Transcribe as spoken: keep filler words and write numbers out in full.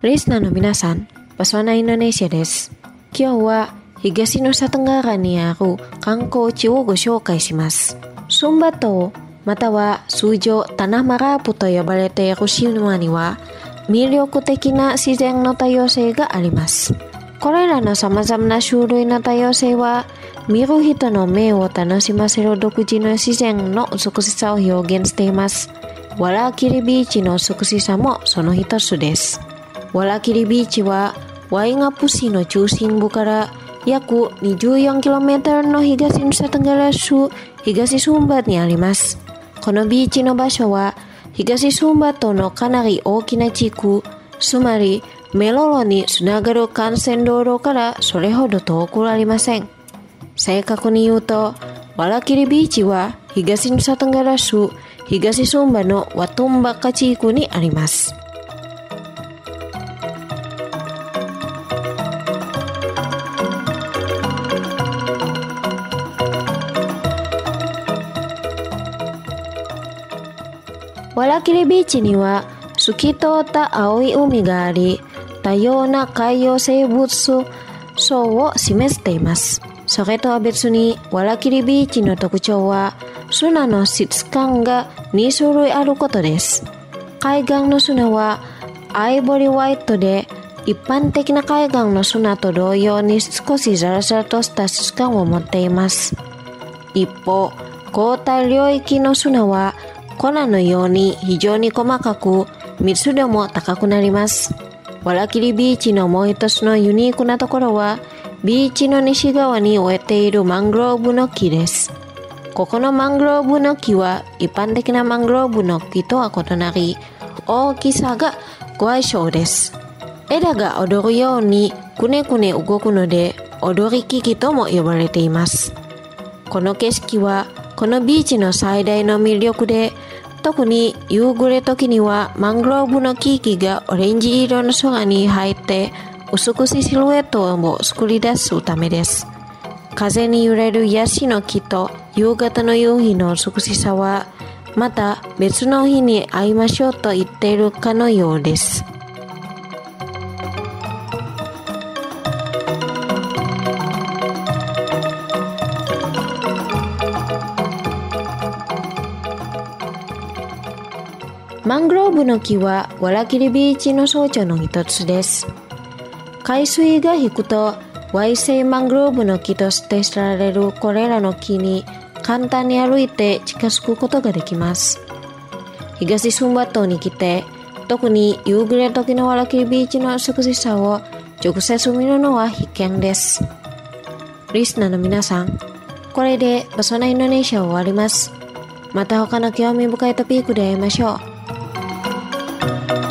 リスナーの皆さん、パソナインドネシアです。今日は東ヌサテンガラにある観光地をご紹介します。スンバ島、または通常タナマラープと呼ばれている島には魅力的な自然の多様性があります。これらの様々な種類の多様性は見る人の目を楽しませる独自の自然の美しさを表現しています。ワラキリビーチの美しさもその一つです。ワラキリビーチはワイガプ市の中心部から約 にじゅうよんキロメートル の東ヌサテンガラ州東スンバにあります。このビーチの場所は東スンバ島のかなり大きな地区、つまりメロロにつながる幹線道路からそれほど遠くありません。正確に言うと、ワラキリビーチは東ヌサテンガラ州東スンバのワトンバッカ地区にあります。ワラキリビーチには透き通った青い海があり、多様な海洋生物層を示しています。それとは別にワラキリビーチの特徴は砂の質感がに種類あることです。海岸の砂はアイボリーホワイトで、一般的な海岸の砂と同様に少しザラザラとした質感を持っています。一方、交代領域の砂は粉のように非常に細かく密度も高くなります。ワラキリビーチのもう一つのユニークなところはビーチの西側に植えているマングローブの木です。ここのマングローブの木は一般的なマングローブの木とは異なり、大きさがご相性です。枝が踊るようにくねくね動くので踊り木とも呼ばれています。この景色はこのビーチの最大の魅力で、特に夕暮れ時にはマングローブの木々がオレンジ色の空に入って美しいシルエットを作り出すためです。風に揺れるヤシの木と夕方の夕日の美しさはまた別の日に会いましょうと言っているかのようです。マングローブの木はワラキリビーチの象徴の一つです。海水が引くとワイセイマングローブの木として知られるこれらの木に簡単に歩いて近づくことができます。東スンバ島に来て、特に夕暮れ時のワラキリビーチの美しさを直接見るのは必見です。リスナーの皆さん、これでパソナインドネシアを終わります。また他の興味深いトピックで会いましょう。